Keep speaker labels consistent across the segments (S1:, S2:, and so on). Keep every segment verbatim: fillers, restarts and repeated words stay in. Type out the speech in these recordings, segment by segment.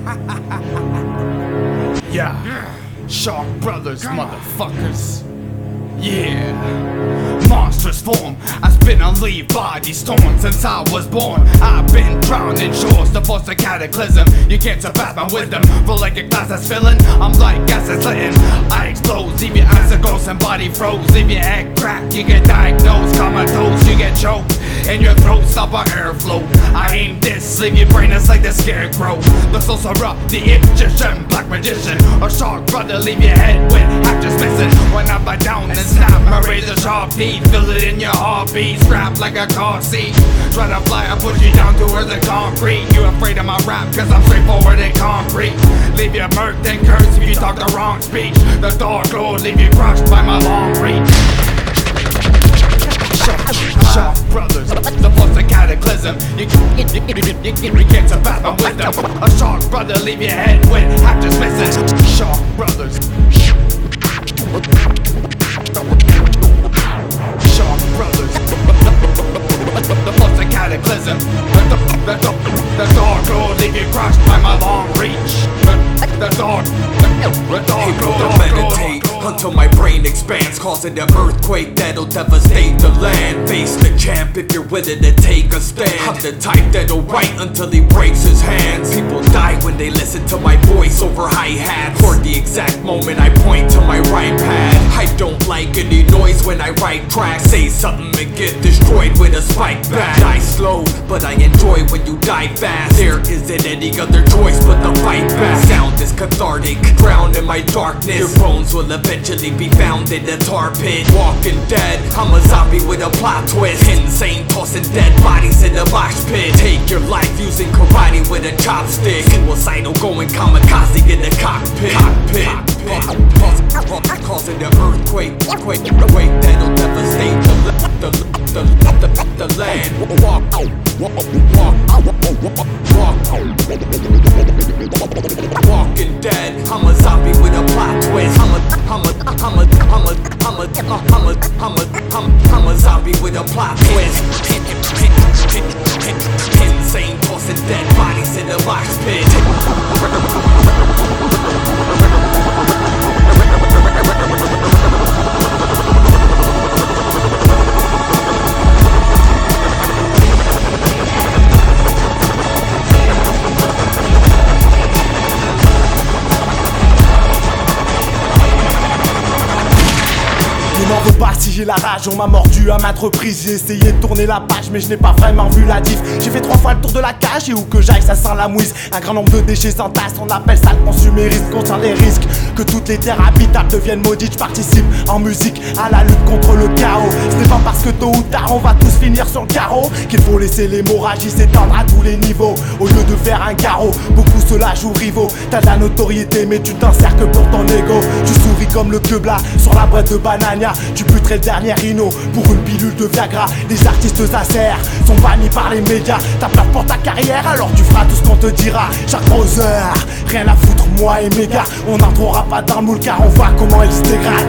S1: Yeah, Shark Brothers, motherfuckers. Yeah, monstrous form. I've been unleashed by these storms since I was born. I've been drowned in shores to force a cataclysm. You can't surpass my wisdom. Roll like a glass that's filling. I'm like gas that's litting. I explode, leave your eyes ghost and body froze. Leave your head crack, you get diagnosed. Comatose, you get choked. In your throat, stop our airflow. I aim this, leave your brain it's like the scarecrow. The sorcerer, the Egyptian, black magician, or Shark Brother, leave your head with half just missing. When I bite down and snap my razor sharp teeth, feel it in your heartbeat, scrap like a car seat. Try to fly, I push you down to earth and concrete. You afraid of my rap, cause I'm straightforward and concrete. Leave you murked and cursed if you talk the wrong speech. The Dark Lord leave you crushed by my long reach. Shark Brothers, the force of cataclysm. You, you, you, you, you, you can't surpass my wisdom. A Shark Brother leave your head with half just missing. Shark Brothers. Shark Brothers, the force of cataclysm. The, the, the, the Dark Lord leave you crushed by my long reach. The, the Dark, the Dark Lord,
S2: meditate until my brain expands, causing an earthquake that'll devastate the land. Face the champ if you're willing to take a stand. I'm the type that'll write until he breaks his hands. People die when they listen to my voice over hi-hats. For the exact moment I point to my rhyme pad. I don't like any noise when I write tracks. Say something and get destroyed with a spike back. Die slow, but I enjoy when you die fast. There isn't any other choice but to fight back. Sound is cathartic, drown in my darkness. Your bones will eventually be found in the tar pit. Walking dead, I'm a zombie with a plot twist. Insane, tossing dead bodies in a mosh pit. Take your life using karate with a chopstick. Suicidal, going kamikaze in the cockpit. Cockpit, cockpit. Causing an earthquake, quake, quake that'll devastate the the the the, the, the land. Walk, walk, walk, walk, walking dead. I'm a zombie with a plot twist. I'm a, I'm a, I'm a, I'm a, I'm a, I'm a, I'm a, I'm, I'm a zombie with a plot twist. Insane, tossing dead bodies in a mosh pit.
S3: Ne m'en veux pas si j'ai la rage, on m'a mordu à maintes reprises. J'ai essayé de tourner la page mais je n'ai pas vraiment vu la diff. J'ai fait trois fois le tour de la cage et où que j'aille ça sent la mouise. Un grand nombre de déchets s'entassent, on appelle ça le consumérisme. Conscient des risques, que toutes les terres habitables deviennent maudites. Je participe en musique à la lutte contre le chaos. Ce n'est pas parce que tôt ou tard on va tous finir sur le carreau qu'il faut laisser l'hémorragie s'étendre à tous les niveaux. Au lieu de faire un carreau, beaucoup se la jouent rivaux. T'as de la notoriété mais tu t'en sers que pour ton ego. Tu souris comme le quebla sur la boîte de Banania. Tu buterais le dernier rhino pour une pilule de Viagra. Les artistes sincères sont bannis par les médias. T'as peur pour ta carrière alors tu feras tout ce qu'on te dira. Chaque browser, rien à foutre moi et mes gars. On n'entrera pas dans le moule car on voit comment ils se dégradent.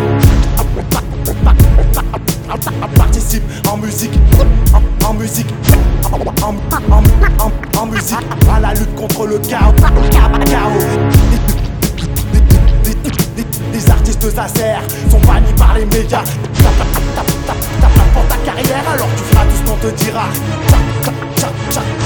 S3: Participe en musique, en, en musique, en, en, en, en musique à la lutte contre le chaos. Les artistes sincères sont bannis par les médias. T'as peur pour ta carrière alors tu feras tout ce qu'on te dira.